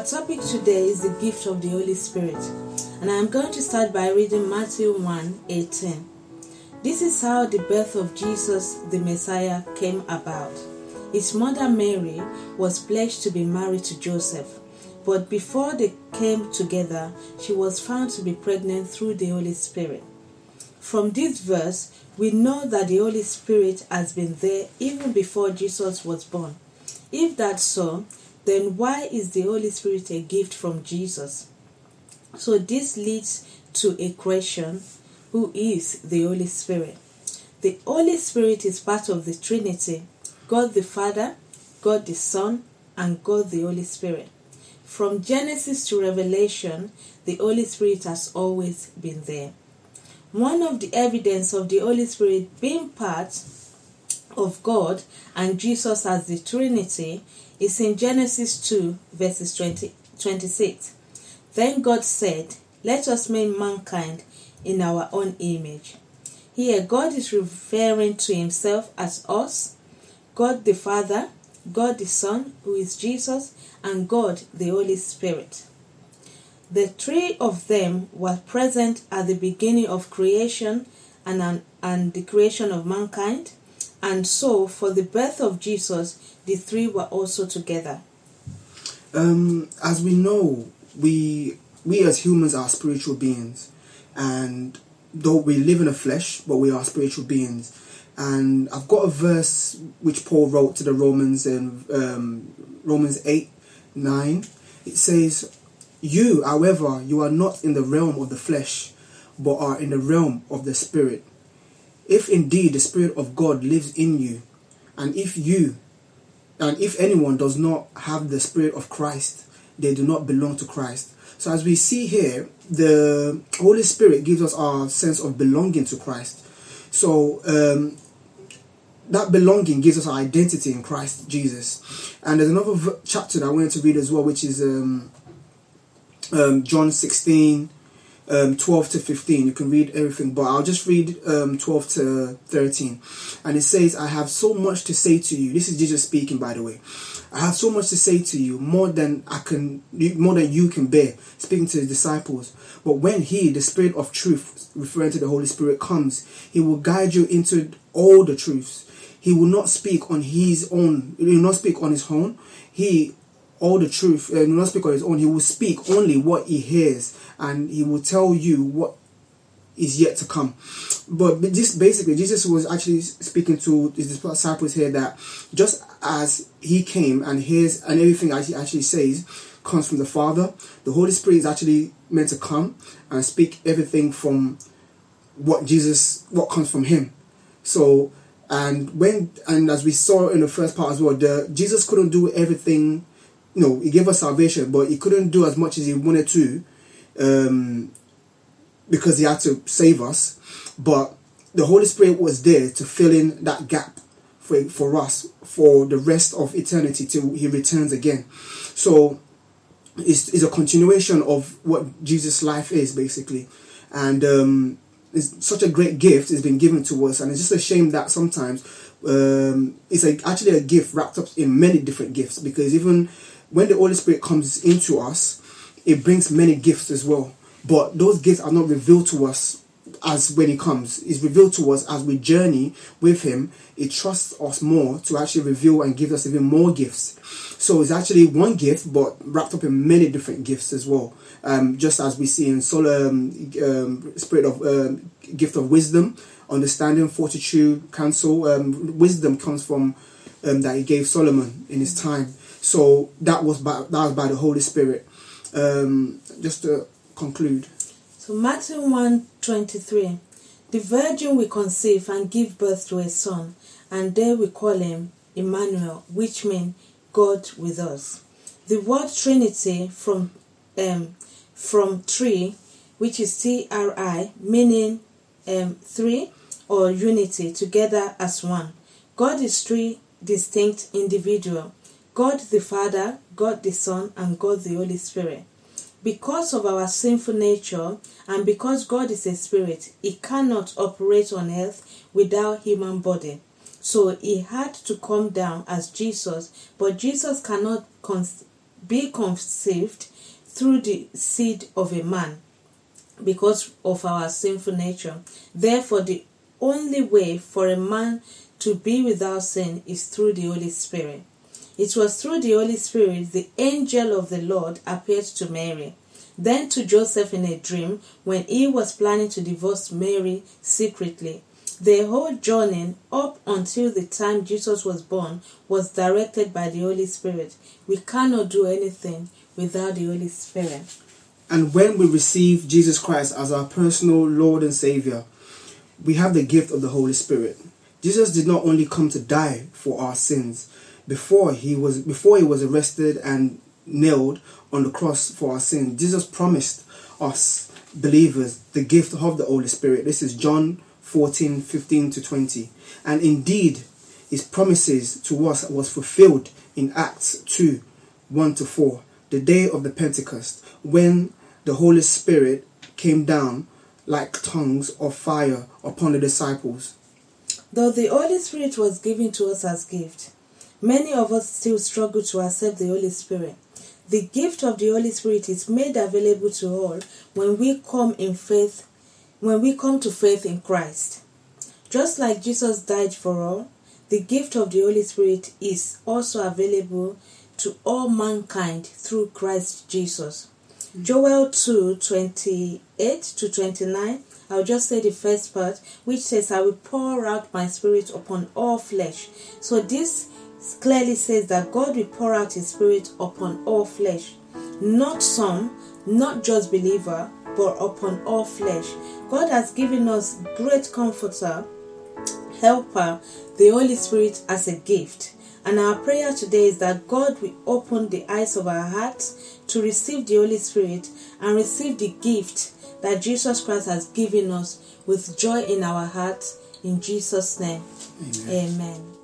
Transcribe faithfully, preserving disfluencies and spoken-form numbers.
Our topic today is the gift of the Holy Spirit, and I am going to start by reading Matthew one eighteen. This is how the birth of Jesus the Messiah came about. His mother Mary was pledged to be married to Joseph, but before they came together, she was found to be pregnant through the Holy Spirit. From this verse, we know that the Holy Spirit has been there even before Jesus was born. If that's so, then why is the Holy Spirit a gift from Jesus? So this leads to a question: who is the Holy Spirit? The Holy Spirit is part of the Trinity: God the Father, God the Son, and God the Holy Spirit. From Genesis to Revelation, the Holy Spirit has always been there. One of the evidence of the Holy Spirit being part of God and Jesus as the Trinity is in Genesis two, verses twenty, twenty-six. Then God said, "Let us make mankind in our own image." Here, God is referring to himself as us, God the Father, God the Son, who is Jesus, and God the Holy Spirit. The three of them were present at the beginning of creation and, and the creation of mankind, and so for the birth of Jesus, the three were also together. Um, as we know, we we as humans are spiritual beings, and though we live in the flesh, but we are spiritual beings. And I've got a verse which Paul wrote to the Romans in um, Romans eight nine. It says, "You, however, you are not in the realm of the flesh, but are in the realm of the Spirit. If indeed the Spirit of God lives in you, and if you, and if anyone does not have the Spirit of Christ, they do not belong to Christ." So as we see here, the Holy Spirit gives us our sense of belonging to Christ. So um, that belonging gives us our identity in Christ Jesus. And there's another v- chapter that I wanted to read as well, which is um, um, John sixteen, um, twelve to fifteen. You can read everything, but I'll just read um, twelve to thirteen. And it says, "I have so much to say to you." This is Jesus speaking, by the way. "I have so much to say to you, more than I can, more than you can bear," speaking to his disciples. "But when he, the Spirit of truth," referring to the Holy Spirit, "comes, he will guide you into all the truths. He will not speak on his own. He will not speak on his own. He, all the truth, uh, he will not speak on his own. He will speak only what he hears, and he will tell you what is yet to come." But this basically, Jesus was actually speaking to his disciples here that just as he came and hears and everything that he actually says comes from the Father, the Holy Spirit is actually meant to come and speak everything from what Jesus, what comes from him. So, and when, and as we saw in the first part as well, the Jesus couldn't do everything. You know, he gave us salvation, but he couldn't do as much as he wanted to, um, because he had to save us. But the Holy Spirit was there to fill in that gap for for us for the rest of eternity till he returns again. So it's, it's a continuation of what Jesus' life is, basically. And um, it's such a great gift has been given to us, and it's just a shame that sometimes um, it's a, actually a gift wrapped up in many different gifts, because even when the Holy Spirit comes into us, it brings many gifts as well. But those gifts are not revealed to us as when he comes. It's revealed to us as we journey with him. It trusts us more to actually reveal and give us even more gifts. So it's actually one gift, but wrapped up in many different gifts as well. Um, just as we see in Solomon, um, um, spirit of um, gift of wisdom, understanding, fortitude, counsel. Um, wisdom comes from um, that he gave Solomon in his time. So that was by that was by the Holy Spirit. Um, just to conclude. So Matthew one twenty-three, "The virgin will conceive and give birth to a son, and they will call him Emmanuel," which means God with us. The word Trinity from um, from three, which is T R I, meaning um, three or unity, together as one. God is three distinct individuals: God the Father, God the Son, and God the Holy Spirit. Because of our sinful nature, and because God is a spirit, he cannot operate on earth without human body. So he had to come down as Jesus, but Jesus cannot con- be conceived through the seed of a man because of our sinful nature. Therefore, the only way for a man to be without sin is through the Holy Spirit. It was through the Holy Spirit the angel of the Lord appeared to Mary, then to Joseph in a dream when he was planning to divorce Mary secretly. The whole journey up until the time Jesus was born was directed by the Holy Spirit. We cannot do anything without the Holy Spirit. And when we receive Jesus Christ as our personal Lord and Savior, we have the gift of the Holy Spirit. Jesus did not only come to die for our sins. Before he was before he was arrested and nailed on the cross for our sins, Jesus promised us believers the gift of the Holy Spirit. This is John fourteen, fifteen to twenty. And indeed, his promises to us was fulfilled in Acts two, one to four, the day of the Pentecost, when the Holy Spirit came down like tongues of fire upon the disciples. Though the Holy Spirit was given to us as gift, many of us still struggle to accept the Holy Spirit. The gift of the Holy Spirit is made available to all when we come in faith, when we come to faith in Christ. Just like Jesus died for all, the gift of the Holy Spirit is also available to all mankind through Christ Jesus. Mm-hmm. Joel two, twenty-eight to twenty-nine, I'll just say the first part, which says, I will pour out my spirit upon all flesh. So this clearly says that God will pour out his spirit upon all flesh. Not some, not just believer, but upon all flesh. God has given us great comforter, helper, the Holy Spirit as a gift. And our prayer today is that God will open the eyes of our hearts to receive the Holy Spirit and receive the gift that Jesus Christ has given us with joy in our hearts. In Jesus' name, amen. Amen.